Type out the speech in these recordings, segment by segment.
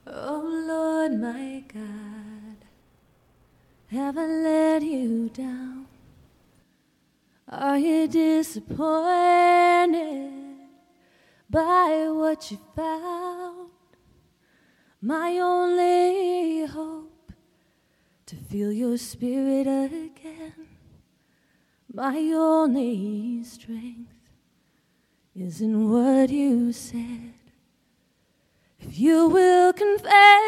Oh Lord, my God, have I let you down? Are you disappointed by what you found? My only hope to feel your spirit again. My only strength is in what you said. If you will confess,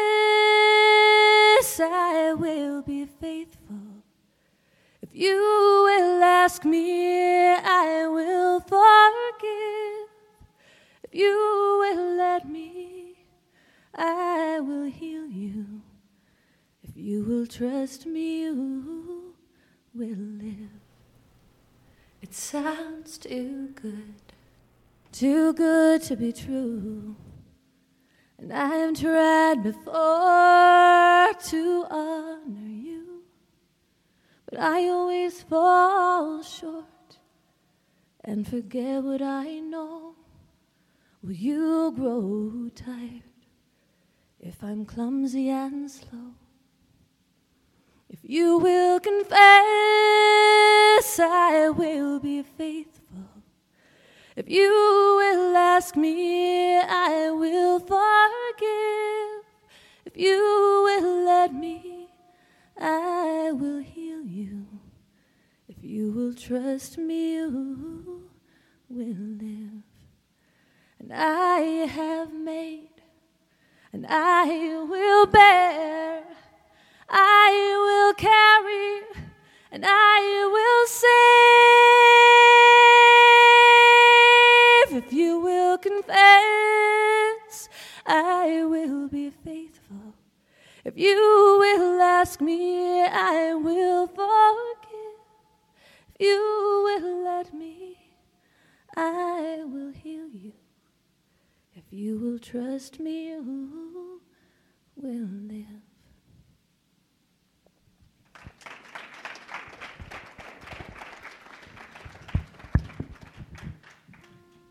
I will be faithful. If you will ask me, I will forgive. If you will let me, I will heal you. If you will trust me, you will live. It sounds too good to be true. And I have tried before to honor you, but I always fall short and forget what I know. Will you grow tired if I'm clumsy and slow? If you will confess, I will be faithful. If you will ask me, I will forgive. If you will let me, I will heal you. If you will trust me, you will live. And I have made, and I will bear, I will carry, and I will save. If you will confess, I will be faithful. If you will ask me, I will forgive. If you will let me, I will heal you. If you will trust me, you will live.